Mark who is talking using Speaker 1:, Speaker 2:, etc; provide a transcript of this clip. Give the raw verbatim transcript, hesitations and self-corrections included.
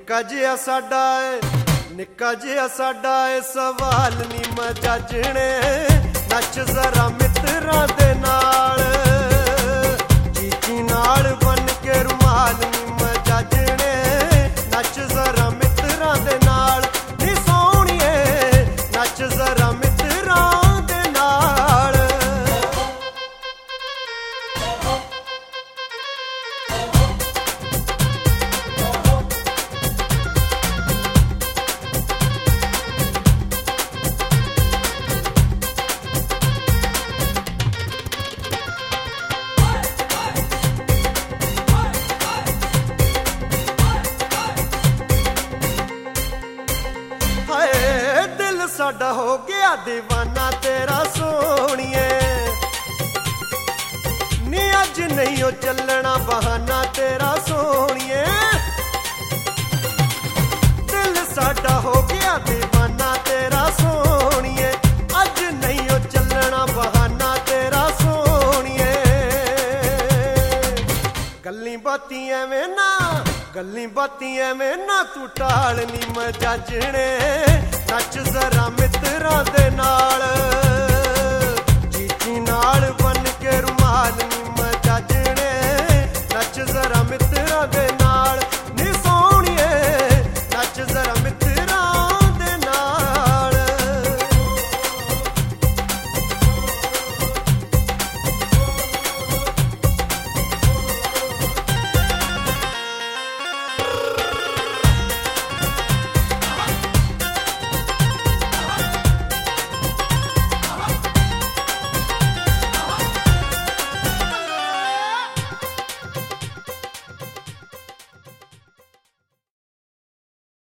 Speaker 1: निक्का जिहा साडा निक्का जिहा साडा ए सवाल नी मजाजणे नच जरा मित्रां दे नाल चीची नाल बन के रुमाल नी मजाजणे नच जरा मित्रां दे नाल नी सोहणीए नच जरा मित्रां दे नाल। दिल साडा हो गया दीवाना तेरा सोहणीए नी अज नहीं ओ चलना बहाना तेरा सोहणीए। दिल साडा हो गया दीवाना तेरा सोहणीए अज नहीं ओ चलना बहाना तेरा सोहणीए। गल्ली बाती एवें ना गल्ली बाती एवें ना तू टाल नी मजाजणे नच जरा मित्रां दे नाल।